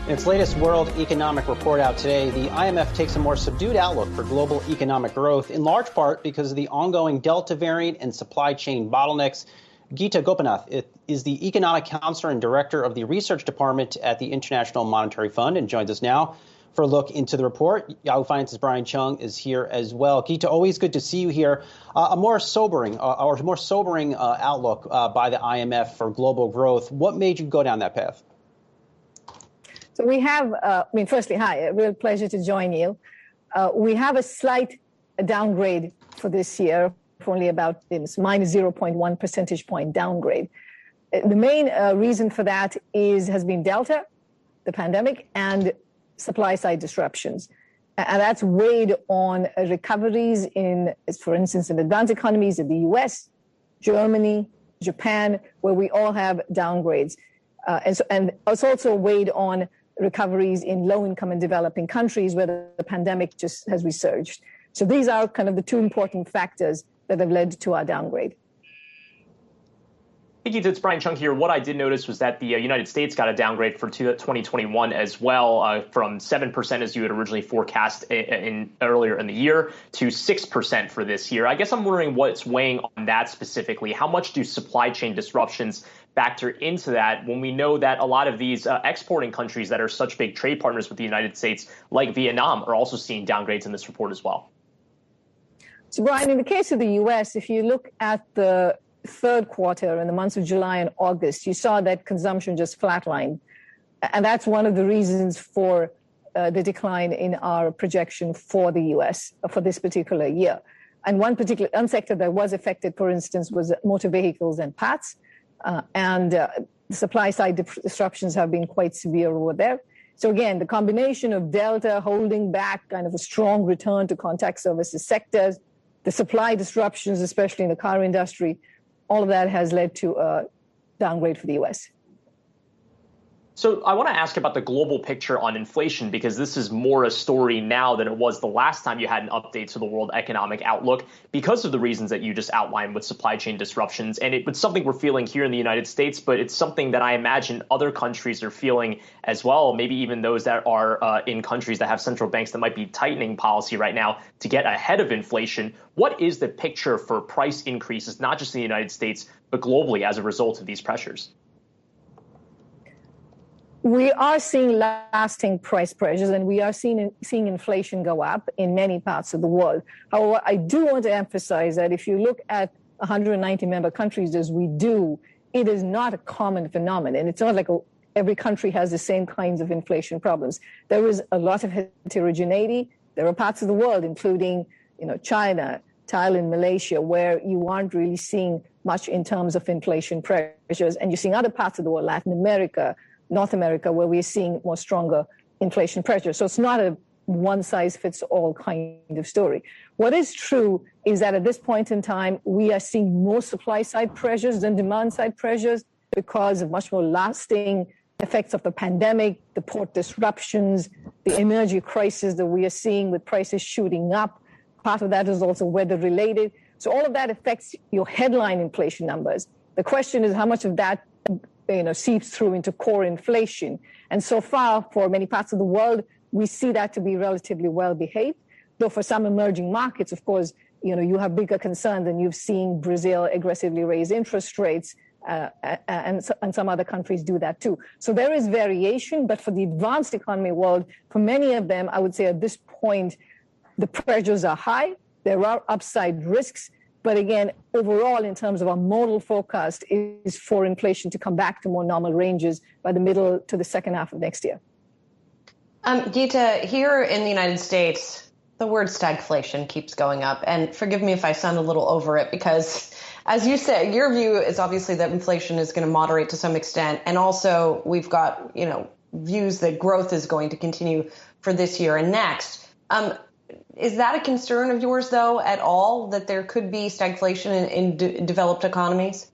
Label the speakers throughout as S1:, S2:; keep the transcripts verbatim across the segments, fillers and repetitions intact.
S1: In its latest World Economic Report out today, the I M F takes a more subdued outlook for global economic growth, in large part because of the ongoing Delta variant and supply chain bottlenecks. Geeta Gopinath is the economic counselor and director of the research department at the International Monetary Fund and joins us now for a look into the report. Yahoo Finance's Brian Cheung is here as well. Geeta, always good to see you here. Uh, a more sobering uh, or more sobering uh, outlook uh, by the I M F for global growth. What made you go down that path?
S2: So we have, uh, I mean, firstly, hi, a real pleasure to join you. Uh, we have a slight downgrade for this year, for only about it's minus zero point one percentage point downgrade. The main uh, reason for that is has been Delta, the pandemic, and supply side disruptions. And that's weighed on recoveries in, for instance, in advanced economies in the U S, Germany, Japan, where we all have downgrades. Uh, and, so, and it's also weighed on recoveries in low-income and developing countries where the, the pandemic just has resurged. So these are kind of the two important factors that have led to our downgrade.
S3: Hey, Geeta, it's Brian Cheung here. What I did notice was that the uh, United States got a downgrade for twenty twenty-one as well, uh, from seven percent as you had originally forecast in, in earlier in the year to six percent for this year. I guess I'm wondering what's weighing on that specifically. How much do supply chain disruptions factor into that when we know that a lot of these uh, exporting countries that are such big trade partners with the United States, like Vietnam, are also seeing downgrades in this report as well?
S2: So, Brian, in the case of the U S, if you look at the third quarter in the months of July and August, you saw that consumption just flatlined. And that's one of the reasons for uh, the decline in our projection for the U S for this particular year. And one particular one sector that was affected, for instance, was motor vehicles and parts. Uh, and uh, the supply side disruptions have been quite severe over there. So again, the combination of Delta holding back kind of a strong return to contact services sectors, the supply disruptions, especially in the car industry, all of that has led to a downgrade for the U S.
S3: So I want to ask about the global picture on inflation, because this is more a story now than it was the last time you had an update to the world economic outlook because of the reasons that you just outlined with supply chain disruptions. And it, it's something we're feeling here in the United States, but it's something that I imagine other countries are feeling as well, maybe even those that are uh, in countries that have central banks that might be tightening policy right now to get ahead of inflation. What is the picture for price increases, not just in the United States, but globally as a result of these pressures?
S2: We are seeing lasting price pressures, and we are seeing seeing inflation go up in many parts of the world. However, I do want to emphasize that if you look at one hundred ninety member countries as we do, it is not a common phenomenon. It's not like a, every country has the same kinds of inflation problems. There is a lot of heterogeneity. There are parts of the world, including you know China, Thailand, Malaysia, where you aren't really seeing much in terms of inflation pressures, and you're seeing other parts of the world, Latin America, North America, where we're seeing more stronger inflation pressure. So it's not a one-size-fits-all kind of story. What is true is that at this point in time, we are seeing more supply-side pressures than demand-side pressures because of much more lasting effects of the pandemic, the port disruptions, the energy crisis that we are seeing with prices shooting up. Part of that is also weather-related. So all of that affects your headline inflation numbers. The question is how much of that you know, seeps through into core inflation. And so far, for many parts of the world, we see that to be relatively well behaved. Though for some emerging markets, of course, you know, you have bigger concerns, and you've seen Brazil aggressively raise interest rates, uh, and, and some other countries do that too. So there is variation, but for the advanced economy world, for many of them, I would say at this point, the pressures are high. There are upside risks. But again, overall, in terms of our model forecast, is for inflation to come back to more normal ranges by the middle to the second half of next year.
S4: Um, Geeta, here in the United States, the word stagflation keeps going up. And forgive me if I sound a little over it, because as you say, your view is obviously that inflation is going to moderate to some extent. And also we've got, you know, views that growth is going to continue for this year and next. Um, Is that a concern of yours, though, at all, that there could be stagflation in, in de- developed economies?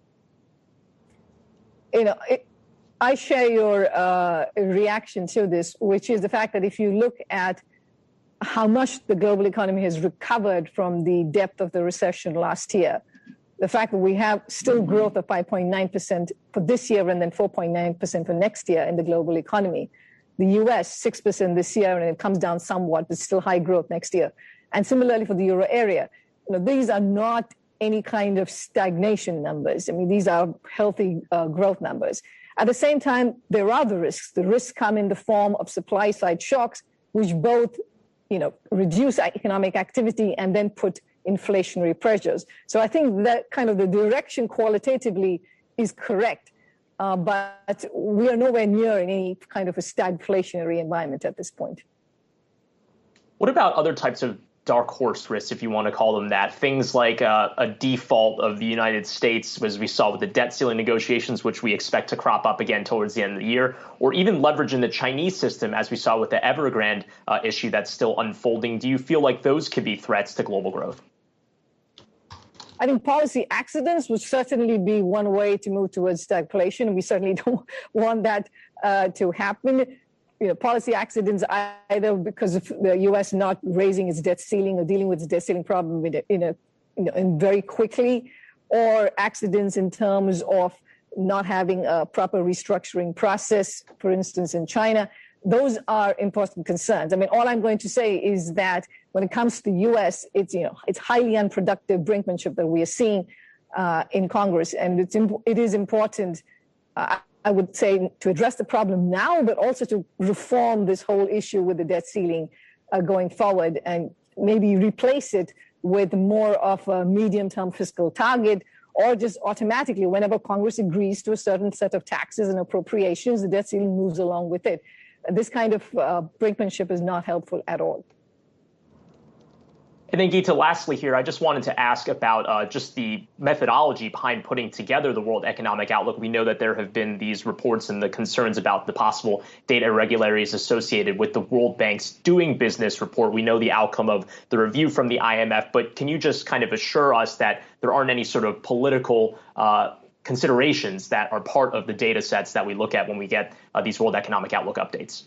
S2: You know, it, I share your uh, reaction to this, which is the fact that if you look at how much the global economy has recovered from the depth of the recession last year, the fact that we have still growth of five point nine percent for this year and then four point nine percent for next year in the global economy, The U S, six percent this year, and it comes down somewhat, but still high growth next year. And similarly for the euro area, you know, these are not any kind of stagnation numbers. I mean, these are healthy uh, growth numbers. At the same time, there are the risks. The risks come in the form of supply side shocks, which both, you know, reduce economic activity and then put inflationary pressures. So I think that kind of the direction qualitatively is correct, uh, but we are nowhere near any kind of a stagflationary environment at this point.
S3: What about other types of dark horse risks, if you want to call them that? Things like uh, a default of the United States, as we saw with the debt ceiling negotiations, which we expect to crop up again towards the end of the year, or even leverage in the Chinese system, as we saw with the Evergrande uh, issue that's still unfolding. Do you feel like those could be threats to global growth?
S2: I think policy accidents would certainly be one way to move towards stagflation. We certainly don't want that uh, to happen. You know, policy accidents either because of the U S not raising its debt ceiling or dealing with its debt ceiling problem in a, in a you know, in very quickly, or accidents in terms of not having a proper restructuring process, for instance, in China. Those are important concerns. I mean, all I'm going to say is that when it comes to the U S, it's, you know, it's highly unproductive brinkmanship that we are seeing uh, in Congress, and it's imp- it is important. Uh, I would say, to address the problem now, but also to reform this whole issue with the debt ceiling uh, going forward, and maybe replace it with more of a medium-term fiscal target, or just automatically, whenever Congress agrees to a certain set of taxes and appropriations, the debt ceiling moves along with it. This kind of uh, brinkmanship is not helpful at all.
S3: And then, Geeta, lastly here, I just wanted to ask about uh, just the methodology behind putting together the World Economic Outlook. We know that there have been these reports and the concerns about the possible data irregularities associated with the World Bank's Doing Business report. We know the outcome of the review from the I M F, but can you just kind of assure us that there aren't any sort of political uh, considerations that are part of the data sets that we look at when we get uh, these World Economic Outlook updates?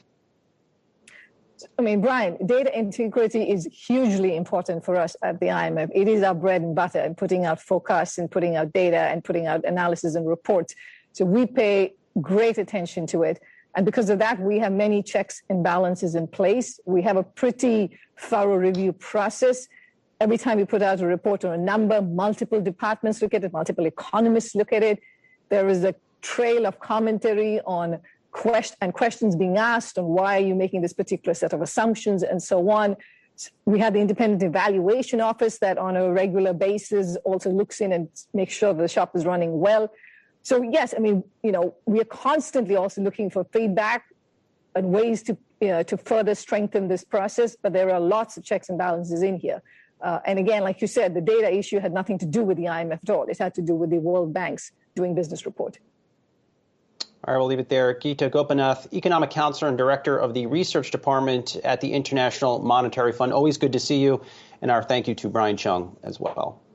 S2: I mean, Brian, data integrity is hugely important for us at the I M F. It is our bread and butter in putting out forecasts and putting out data and putting out analysis and reports. So we pay great attention to it. And because of that, we have many checks and balances in place. We have a pretty thorough review process. Every time we put out a report or a number, multiple departments look at it, multiple economists look at it. There is a trail of commentary on Question, and questions being asked on why are you making this particular set of assumptions and so on. We have the Independent Evaluation Office that on a regular basis also looks in and makes sure the shop is running well. So yes, I mean, you know, we are constantly also looking for feedback and ways to, you know, to further strengthen this process, but there are lots of checks and balances in here. Uh, and again, like you said, the data issue had nothing to do with the I M F at all. It had to do with the World Bank's Doing Business report.
S1: All right, we'll leave it there. Geeta Gopinath, Economic Counselor and Director of the Research Department at the International Monetary Fund. Always good to see you. And our thank you to Brian Cheung as well.